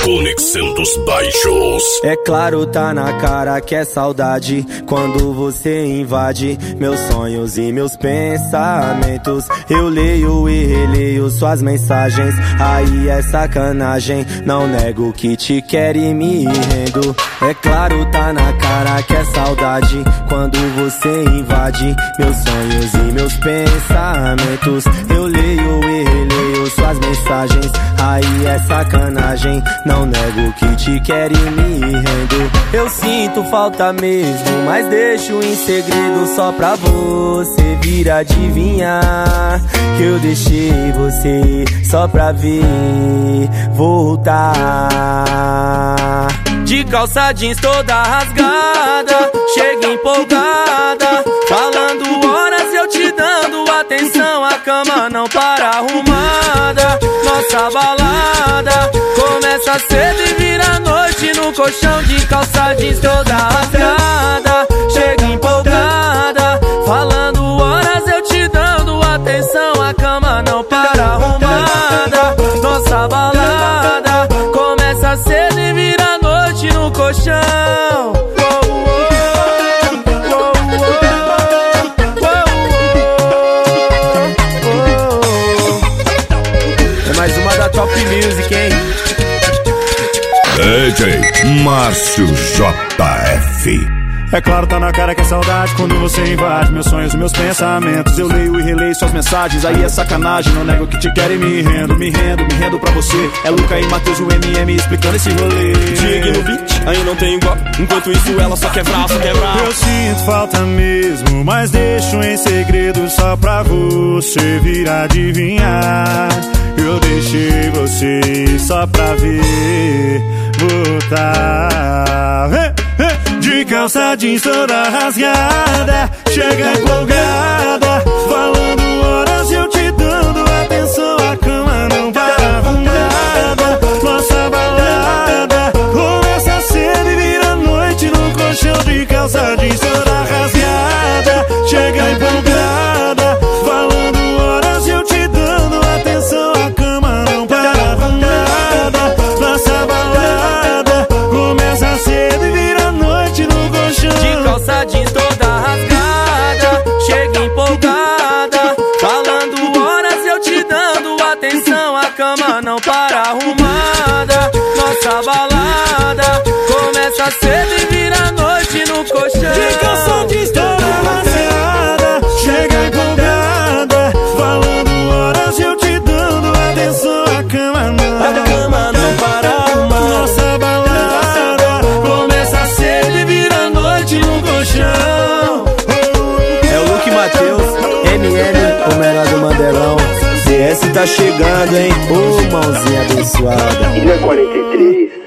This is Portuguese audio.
Conexão dos Baixos. É claro, tá na cara que é saudade quando você invade meus sonhos e meus pensamentos. Eu leio e releio suas mensagens, aí é sacanagem. Não nego que te quero e me rendo. É claro, tá na cara que é saudade quando você invade meus sonhos e meus pensamentos. Eu leio e releio suas mensagens, aí é sacanagem. Não nego que te quero e me rendo. Eu sinto falta mesmo, mas deixo em segredo só pra você vir adivinhar que eu deixei você só pra ver voltar. De calça jeans toda rasgada, chega empolgada, falando horas eu te dando atenção. A cama não para arrumada, nossa balada começa cedo e vira noite no colchão. De calça jeans toda rasgada, chega empolgada, falando horas eu te dando atenção. A cama não para arrumada, nossa balada começa cedo e vira noite no colchão. É mais uma da Top Music, hein? DJ Márcio JF. É claro, tá na cara que é saudade quando você invade meus sonhos e meus pensamentos. Eu leio e releio suas mensagens, aí é sacanagem. Não nego que te quero e me rendo pra você. É Luca e Matheus e o MM explicando esse rolê. Diga no beat, aí não tem igual. Enquanto isso ela só quebra, só quebra. Eu sinto falta mesmo, mas deixo em segredo só pra você vir adivinhar. Eu deixei você só pra ver voltar. De calça jeans toda rasgada, chega empolgada, falando horas eu te dando atenção. A cama não para arrumada, nossa balada começa cedo e vira noite no colchão. De calça jeans toda rasgada, chega empolgada, falando horas eu te dando atenção. A cama não para arrumada, nossa balada começa cedo e vira noite no colchão. De calça jeans toda rasgada, chega empolgada, falando horas eu te dando atenção. A cama não para arrumada, nossa balada começa cedo e vira noite no colchão. De calça jeans toda rasgada, chega empolgada, falando horas eu te dando atenção. A cama não para arrumada, nossa balada começa cedo e vira noite no colchão. É o Luke Matheus, MM, o melhor do Mandelão. CS tá chegando, hein? Ô, mãozinha abençoada. Ilha 43.